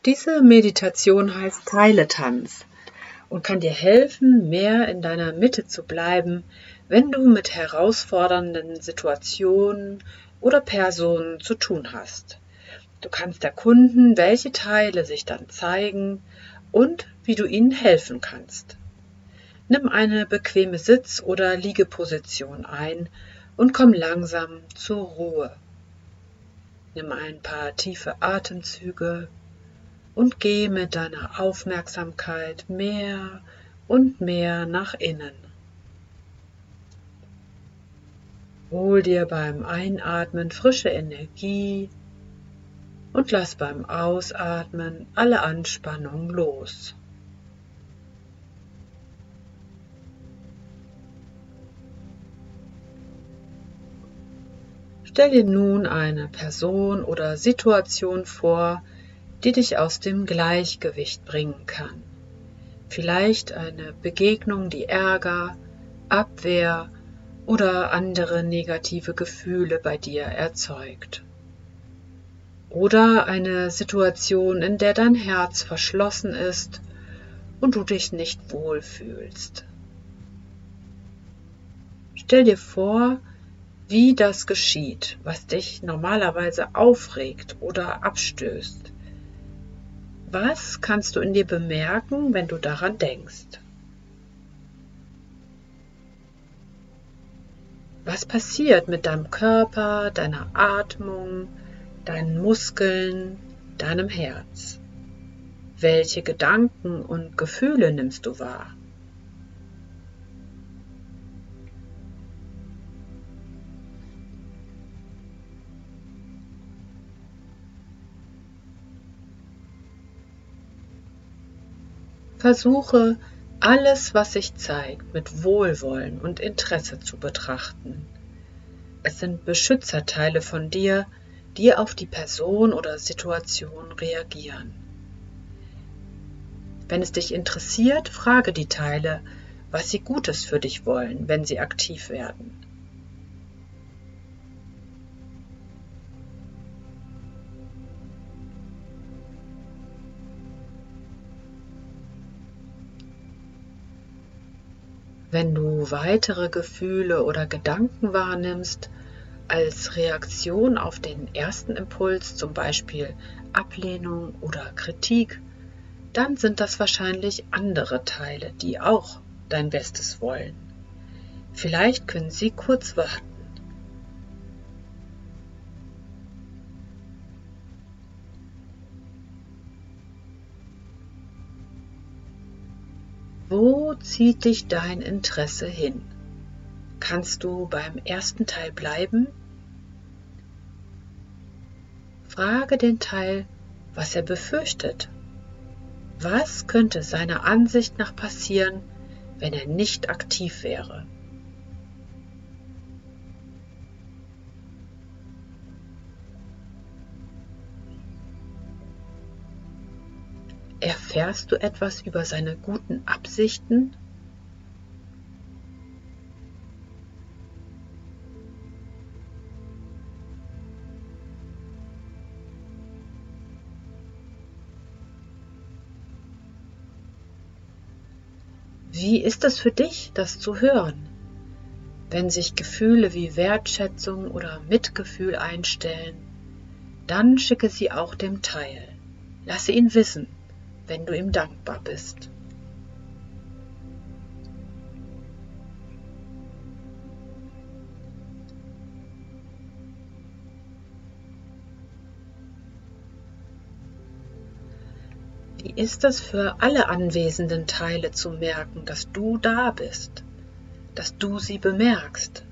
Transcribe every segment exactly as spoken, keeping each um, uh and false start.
Diese Meditation heißt Teiletanz und kann dir helfen, mehr in deiner Mitte zu bleiben, wenn du mit herausfordernden Situationen oder Personen zu tun hast. Du kannst erkunden, welche Teile sich dann zeigen und wie du ihnen helfen kannst. Nimm eine bequeme Sitz- oder Liegeposition ein und komm langsam zur Ruhe. Nimm ein paar tiefe Atemzüge und geh mit deiner Aufmerksamkeit mehr und mehr nach innen. Hol dir beim Einatmen frische Energie und lass beim Ausatmen alle Anspannung los. Stell dir nun eine Person oder Situation vor, die dich aus dem Gleichgewicht bringen kann. Vielleicht eine Begegnung, die Ärger, Abwehr oder andere negative Gefühle bei dir erzeugt. Oder eine Situation, in der dein Herz verschlossen ist und du dich nicht wohlfühlst. Stell dir vor, wie das geschieht, was dich normalerweise aufregt oder abstößt. Was kannst du in dir bemerken, wenn du daran denkst? Was passiert mit deinem Körper, deiner Atmung, deinen Muskeln, deinem Herz? Welche Gedanken und Gefühle nimmst du wahr? Versuche, alles, was sich zeigt, mit Wohlwollen und Interesse zu betrachten. Es sind Beschützerteile von dir, die auf die Person oder Situation reagieren. Wenn es dich interessiert, frage die Teile, was sie Gutes für dich wollen, wenn sie aktiv werden. Wenn du weitere Gefühle oder Gedanken wahrnimmst, als Reaktion auf den ersten Impuls, zum Beispiel Ablehnung oder Kritik, dann sind das wahrscheinlich andere Teile, die auch dein Bestes wollen. Vielleicht können sie kurz warten. Wo zieht dich dein Interesse hin? Kannst du beim ersten Teil bleiben? Frage den Teil, was er befürchtet. Was könnte seiner Ansicht nach passieren, wenn er nicht aktiv wäre? Erfährst du etwas über seine guten Absichten? Wie ist es für dich, das zu hören? Wenn sich Gefühle wie Wertschätzung oder Mitgefühl einstellen, dann schicke sie auch dem Teil. Lasse ihn wissen, wenn du ihm dankbar bist. Wie ist es für alle anwesenden Teile zu merken, dass du da bist, dass du sie bemerkst?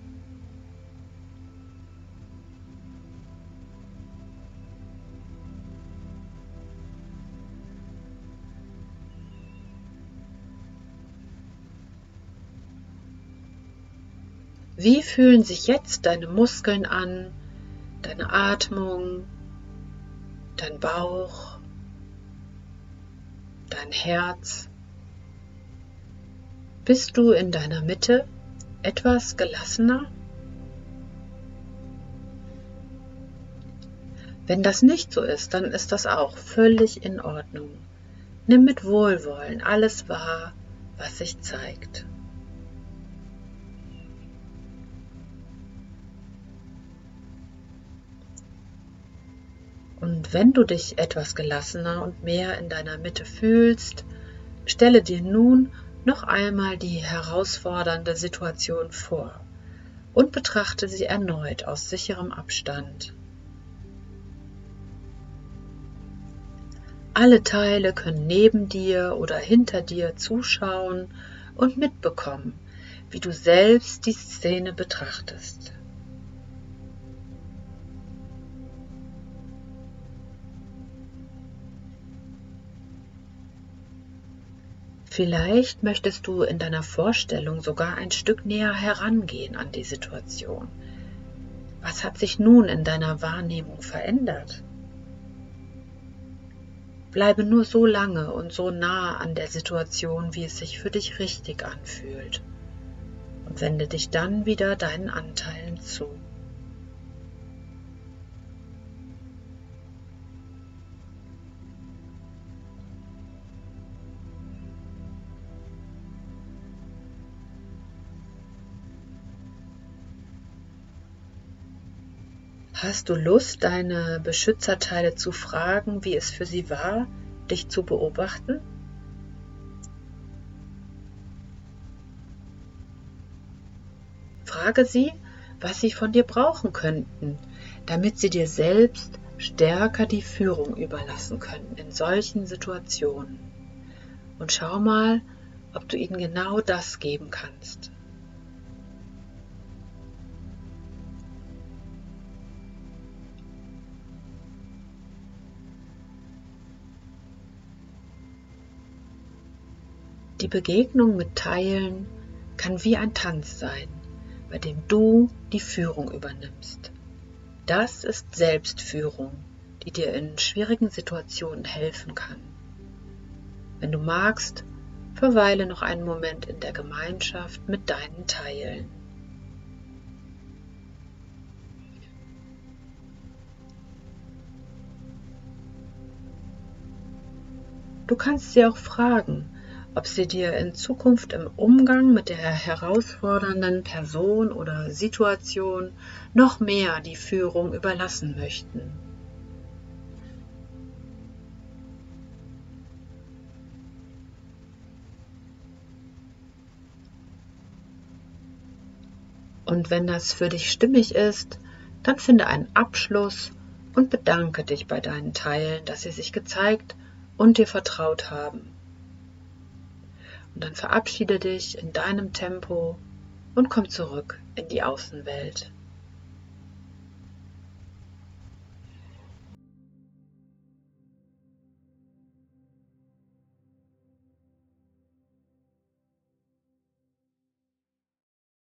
Wie fühlen sich jetzt deine Muskeln an, deine Atmung, dein Bauch, dein Herz? Bist du in deiner Mitte etwas gelassener? Wenn das nicht so ist, dann ist das auch völlig in Ordnung. Nimm mit Wohlwollen alles wahr, was sich zeigt. Und wenn du dich etwas gelassener und mehr in deiner Mitte fühlst, stelle dir nun noch einmal die herausfordernde Situation vor und betrachte sie erneut aus sicherem Abstand. Alle Teile können neben dir oder hinter dir zuschauen und mitbekommen, wie du selbst die Szene betrachtest. Vielleicht möchtest du in deiner Vorstellung sogar ein Stück näher herangehen an die Situation. Was hat sich nun in deiner Wahrnehmung verändert? Bleibe nur so lange und so nah an der Situation, wie es sich für dich richtig anfühlt, und wende dich dann wieder deinen Anteilen zu. Hast du Lust, deine Beschützerteile zu fragen, wie es für sie war, dich zu beobachten? Frage sie, was sie von dir brauchen könnten, damit sie dir selbst stärker die Führung überlassen können in solchen Situationen. Und schau mal, ob du ihnen genau das geben kannst. Die Begegnung mit Teilen kann wie ein Tanz sein, bei dem du die Führung übernimmst. Das ist Selbstführung, die dir in schwierigen Situationen helfen kann. Wenn du magst, verweile noch einen Moment in der Gemeinschaft mit deinen Teilen. Du kannst sie auch fragen, ob sie dir in Zukunft im Umgang mit der herausfordernden Person oder Situation noch mehr die Führung überlassen möchten. Und wenn das für dich stimmig ist, dann finde einen Abschluss und bedanke dich bei deinen Teilen, dass sie sich gezeigt und dir vertraut haben. Und dann verabschiede dich in deinem Tempo und komm zurück in die Außenwelt.